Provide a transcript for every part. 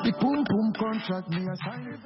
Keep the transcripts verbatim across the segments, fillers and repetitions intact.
The boom boom contract me a sign.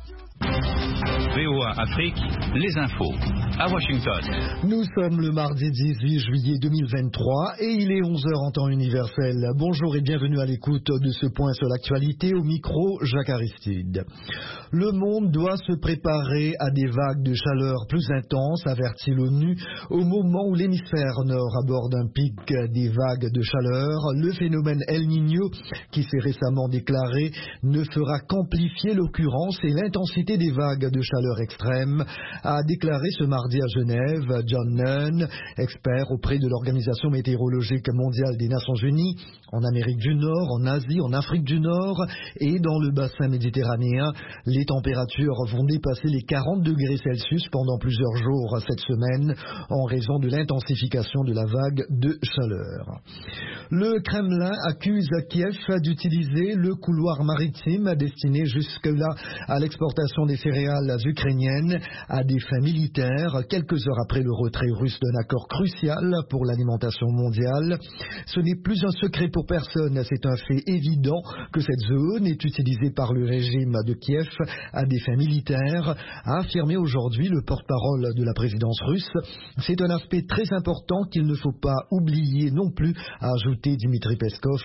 V O A Afrique, les infos, à Washington. Nous sommes le mardi dix-huit juillet deux mille vingt-trois et il est onze heures en temps universel. Bonjour et bienvenue à l'écoute de ce point sur l'actualité. Au micro, Jacques Aristide. Le monde doit se préparer à des vagues de chaleur plus intenses, avertit l'ONU, au moment où l'hémisphère nord aborde un pic des vagues de chaleur. Le phénomène El Niño, qui s'est récemment déclaré, ne fera qu'amplifier l'occurrence et l'intensité des vagues de chaleur extrême, a déclaré ce mardi à Genève John Nunn, expert auprès de l'Organisation météorologique mondiale des Nations Unies, en Amérique du Nord, en Asie, en Afrique du Nord et dans le bassin méditerranéen. Les températures vont dépasser les quarante degrés Celsius pendant plusieurs jours cette semaine en raison de l'intensification de la vague de chaleur. Le Kremlin accuse Kiev d'utiliser le couloir maritime destiné jusque-là à l'exportation des céréales ukrainiennes à des fins militaires, quelques heures après le retrait russe d'un accord crucial pour l'alimentation mondiale. Ce n'est plus un secret pour personne, c'est un fait évident que cette zone est utilisée par le régime de Kiev à des fins militaires, a affirmé aujourd'hui le porte-parole de la présidence russe. C'est un aspect très important qu'il ne faut pas oublier non plus, a ajouté Dmitri Peskov.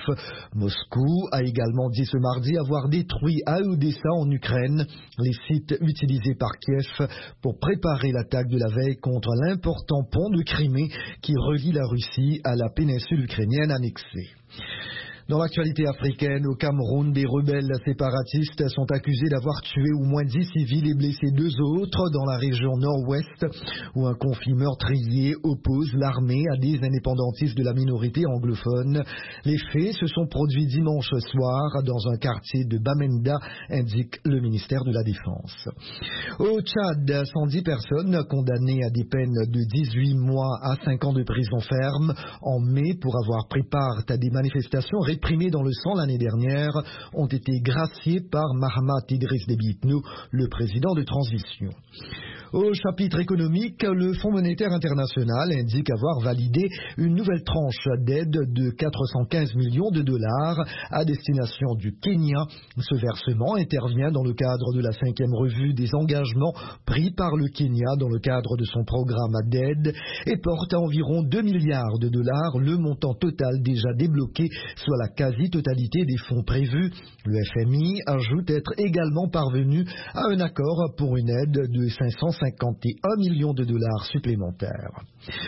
Moscou a également dit ce mardi avoir détruit à Odessa en Ukraine les sites utilisés par Kiev pour préparer l'attaque de la veille contre l'important pont de Crimée qui relie la Russie à la péninsule ukrainienne annexée. Dans l'actualité africaine, au Cameroun, des rebelles séparatistes sont accusés d'avoir tué au moins dix civils et blessé deux autres dans la région nord-ouest, où un conflit meurtrier oppose l'armée à des indépendantistes de la minorité anglophone. Les faits se sont produits dimanche soir dans un quartier de Bamenda, indique le ministère de la Défense. Au Tchad, cent dix personnes condamnées à des peines de dix-huit mois à cinq ans de prison ferme en mai pour avoir pris part à des manifestations réprimés dans le sang l'année dernière, ont été graciés par Mahamat Idriss Déby Itno, le président de transition. Au chapitre économique, le Fonds monétaire international indique avoir validé une nouvelle tranche d'aide de quatre cent quinze millions de dollars à destination du Kenya. Ce versement intervient dans le cadre de la cinquième revue des engagements pris par le Kenya dans le cadre de son programme d'aide et porte à environ deux milliards de dollars le montant total déjà débloqué, soit la quasi-totalité des fonds prévus. Le F M I ajoute être également parvenu à un accord pour une aide de cinq cent cinquante et un millions de dollars supplémentaires.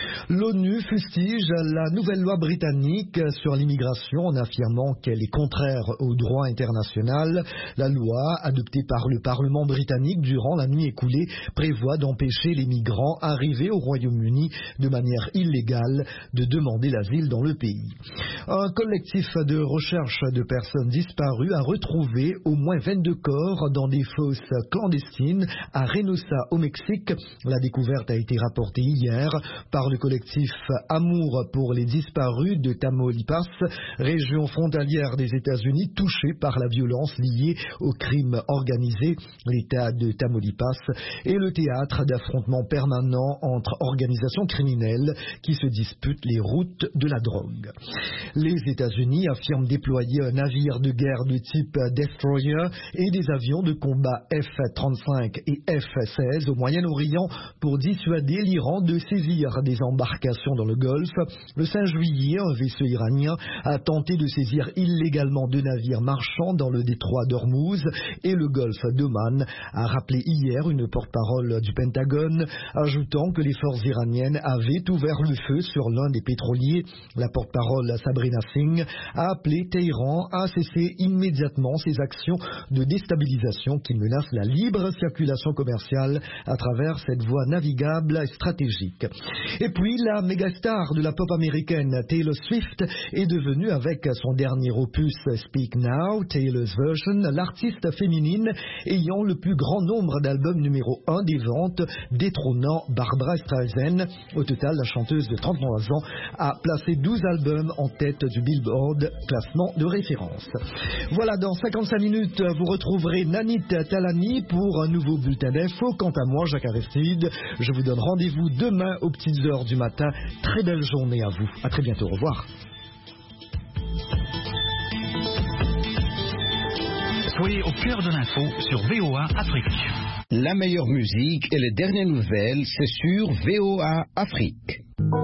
L'ONU fustige la nouvelle loi britannique sur l'immigration en affirmant qu'elle est contraire au droit international. La loi, adoptée par le Parlement britannique durant la nuit écoulée, prévoit d'empêcher les migrants arrivés au Royaume-Uni de manière illégale de demander l'asile dans le pays. Un collectif de recherche de personnes disparues a retrouvé au moins vingt-deux corps dans des fosses clandestines à Reynosa au Mexique. La découverte a été rapportée hier par le collectif Amour pour les disparus de Tamaulipas, région frontalière des États-Unis touchée par la violence liée au crime organisé. L'État de Tamaulipas est le théâtre d'affrontements permanents entre organisations criminelles qui se disputent les routes de la drogue. Les États-Unis affirment déployer un navire de guerre de type Destroyer et des avions de combat F trente-cinq et F seize au Moyen-Orient pour dissuader l'Iran de saisir des embarcations dans le Golfe. Le cinq juillet, un vaisseau iranien a tenté de saisir illégalement deux navires marchands dans le détroit d'Ormuz et le Golfe d'Oman, a rappelé hier une porte-parole du Pentagone, ajoutant que les forces iraniennes avaient ouvert le feu sur l'un des pétroliers. La porte-parole Sabrina Singh a appelé Téhéran à cesser immédiatement ses actions de déstabilisation qui menacent la libre circulation commerciale à travers cette voie navigable stratégique. Et puis, la mégastar de la pop américaine Taylor Swift est devenue, avec son dernier opus Speak Now, Taylor's Version, l'artiste féminine ayant le plus grand nombre d'albums numéro un des ventes, détrônant Barbra Streisand. Au total, la chanteuse de trente-trois ans a placé douze albums en tête du Billboard, classement de référence. Voilà, dans cinquante-cinq minutes, vous retrouverez Nanit Talani pour un nouveau bulletin d'info. Quant à moi, Jacques Aristide, je vous donne rendez-vous demain aux petites heures du matin. Très belle journée à vous. À très bientôt. Au revoir. Soyez au cœur de l'info sur V O A Afrique. La meilleure musique et les dernières nouvelles, c'est sur V O A Afrique.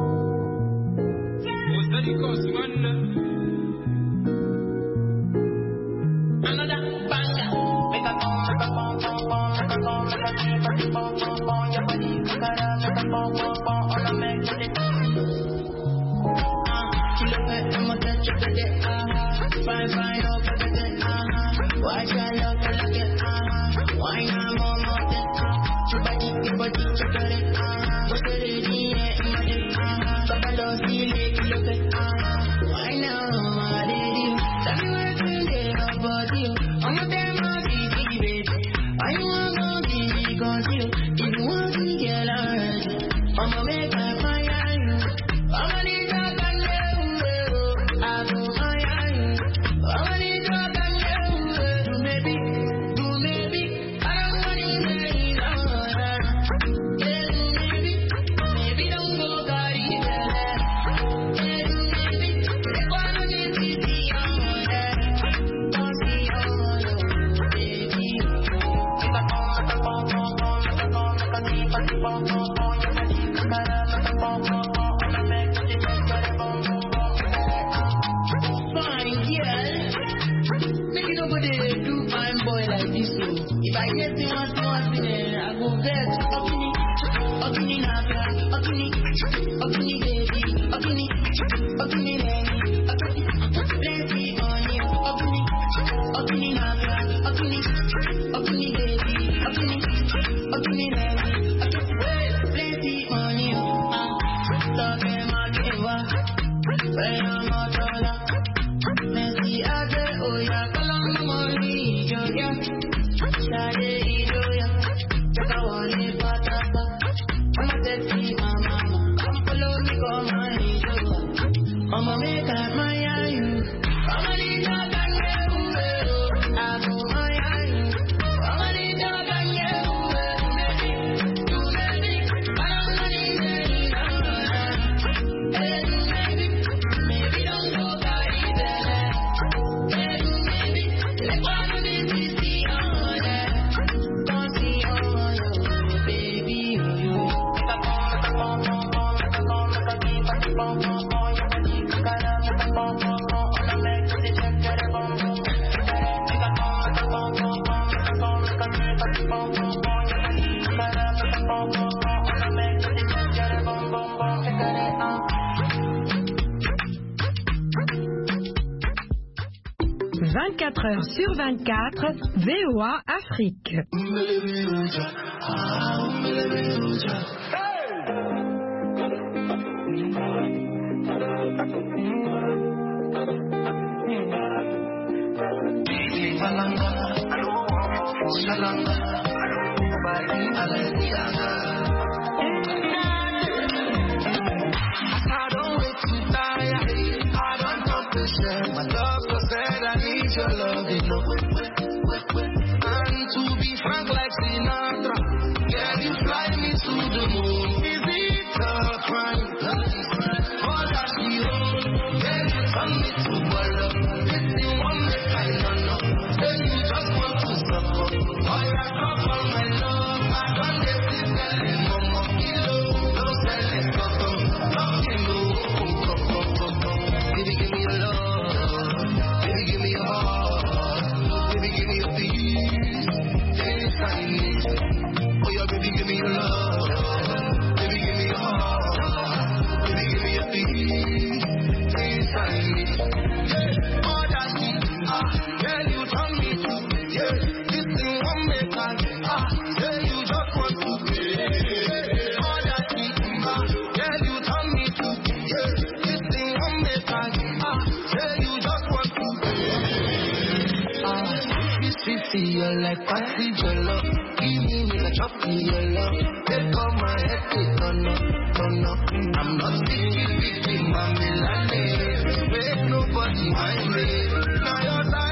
vingt-quatre heures sur vingt-quatre, V O A Afrique. Your love, you know. And to be frank like Sinatra, yeah, you fly me to the moon. Is it a crime? For that she owns, yeah, you turn me to ball. It's the one that I don't know. Then you just want to suffer. All I talk for my love, I don't get this selling mama kilo. No selling cotton, nothing low. Baby, give me your love. Baby, give me your heart. Give me your peace, anytime you need. Oh yeah, baby, give me your love. Baby, give me your heart. Baby, give me your peace, anytime you need. Yeah, all that shit, ah, yeah, you turn me to. Yeah, this thing won't make us. Ah, yeah, you just want to. Yeah, all that shit, ah, yeah, you turn me to. Yeah, this thing won't make us. Ah, yeah, you just want to. Ah. You're like party jello. Give me with a chocolate yellow. Take all my head to turn up, turn up. I'm not sticky, sticky, mommy, like this. Make nobody mind me. Now you're